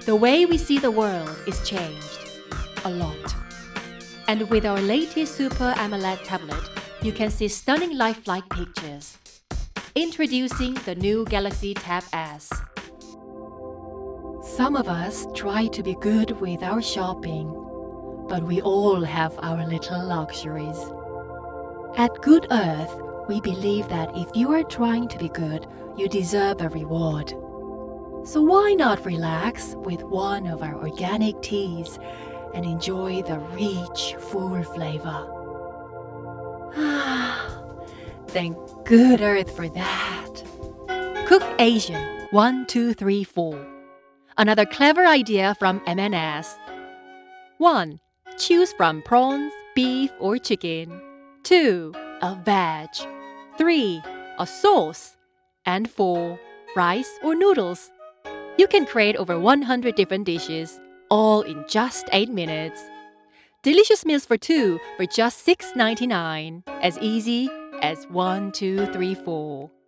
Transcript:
The way we see the world is changed a lot. And with our latest Super AMOLED tablet, you can see stunning lifelike pictures. Introducing the new Galaxy Tab S. Some of us try to be good with our shopping, but we all have our little luxuries. At Good Earth, we believe that if you are trying to be good, you deserve a reward. So why not relax with one of our organic teas and enjoy the rich, full flavor? Thank Good Earth for that. Cook Asian 1, 2, 3, 4. Another clever idea from M&S. 1. Choose from prawns, beef, or chicken. 2. A veg. 3. A sauce. And 4. Rice or noodles. You can create over 100 different dishes, all in just 8 minutes. Delicious meals for 2 for just $6.99. As easy as 1, 2, 3, 4.